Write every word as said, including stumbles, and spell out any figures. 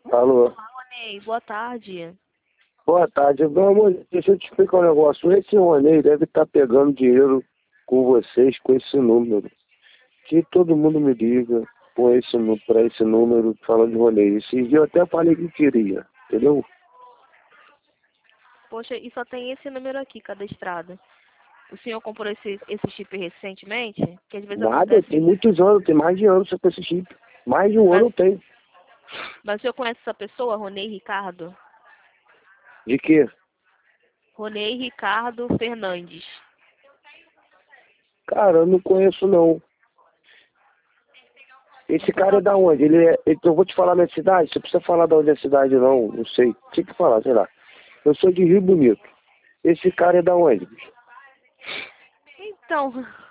Alô? Rony, boa tarde. Boa tarde. Meu amor, deixa eu te explicar um negócio. Esse Ronei deve estar pegando dinheiro com vocês, com esse número. Que todo mundo me liga com esse, para esse número falando de Ronei. Esse dia eu até falei que queria, entendeu? Poxa, e só tem esse número aqui cadastrado. O senhor comprou esse, esse chip recentemente? Que às vezes Nada, acontece. tem muitos anos, tem mais de anos com esse chip. Mais de um Mas, ano tem. mas o senhor conhece essa pessoa, Ronei Ricardo? De quê? Ronei Ricardo Fernandes. Cara, eu não conheço não. Esse Então cara é tá da bom. onde? Ele é. Eu vou te falar minha cidade, você precisa falar da onde é a cidade, não. Não sei. Tinha que falar, sei lá. Eu sou de Rio Bonito. Esse cara é da onde, bicho? Então,